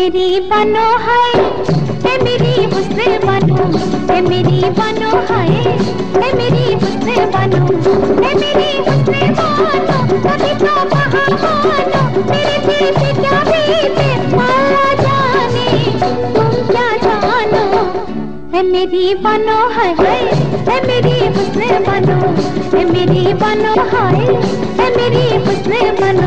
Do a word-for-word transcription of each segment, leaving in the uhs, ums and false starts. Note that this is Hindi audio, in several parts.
मेरी बनो है, है मेरी हुस्न बनो, है मेरी बनो है, है मेरी हुस्न बनो, है मेरी हुस्न बनो, कभी तो कहाँ मानो, मेरे दिल से क्या बीते अल्लाह जाने, तुम क्या जानो, है मेरी बनो है, है मेरी हुस्न बनो, है मेरी बनो है, है मेरी हुस्न बनो।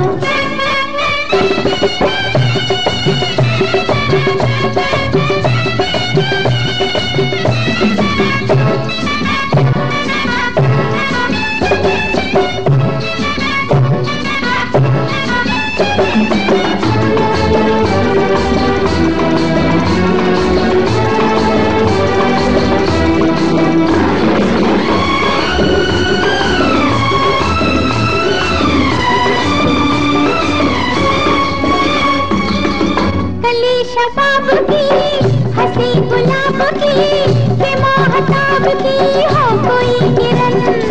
शबाब की हंसी गुलाब की के महताब की हो कोई किरण,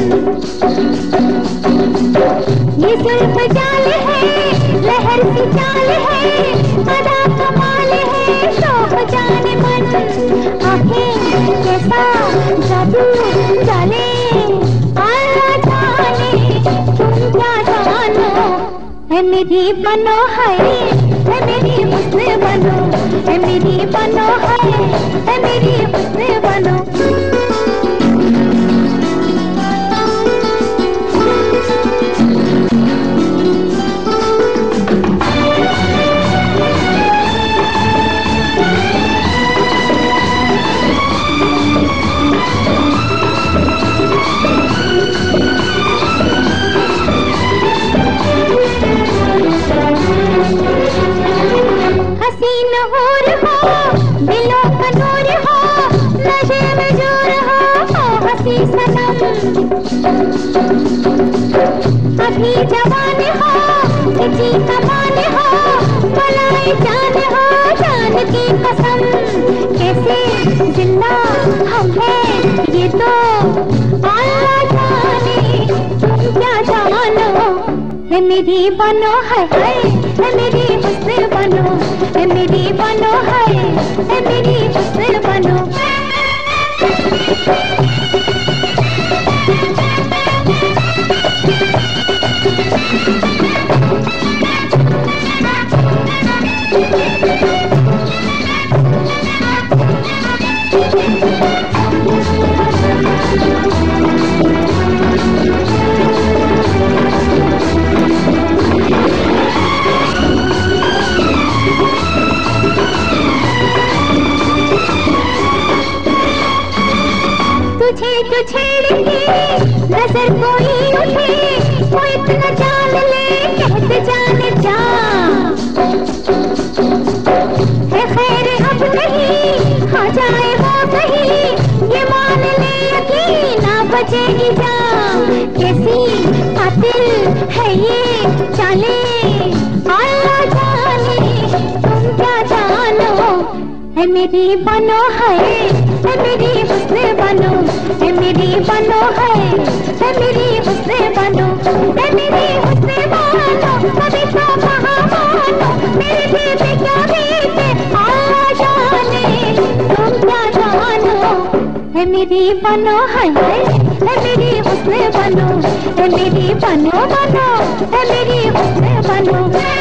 ये जुल्फ जाल है लहर सी चाल है, अदा कमाल है शौक जाने मन, आंखें कैसा जादू जाने अल्लाह जाने, तुम क्या जानो, है मेरी बनो है, है मेरी हुस्न बनो, है मेरी बनो है, है मेरी हुस्न बनो। हसीन हूर हो दिलों का नूर हो, नशे में जोर हो, हो हसी सनम, अभी जवान हो किसी कमान हो, बुलाए जान हो जान की कसम, कैसे जिंदा हम हैं ये तो अल्लाह जाने, तुम क्या जानो, है मेरी बनो है, है मेरी हुस्न बनो, है मेरी बनो है, है मेरी हुस्न बनो। तुझे जो छेड़ेंगे नजर कोई उठे, वो इतना जान ले कहते जाने जा, है खैर अब नहीं खा जाए वो कहीं, ये मान ले यकीन ना बचेगी जान, कैसी कातिल है ये चाले अल्लाह जाने, तुम क्या जानो, है मेरी बनो है, है मेरी हुस्न बनो, है मेरी बनो है, है मेरी हुस्न बनो, है मेरी हुस्न बनो, कभी तो कहाँ मानो, मेरे दिल से क्या बीते अल्लाह जाने, तुम क्या जानो, है मेरी बनो है, है मेरी हुस्न बनो, है मेरी बनो बनो, है मेरी हुस्न बनो।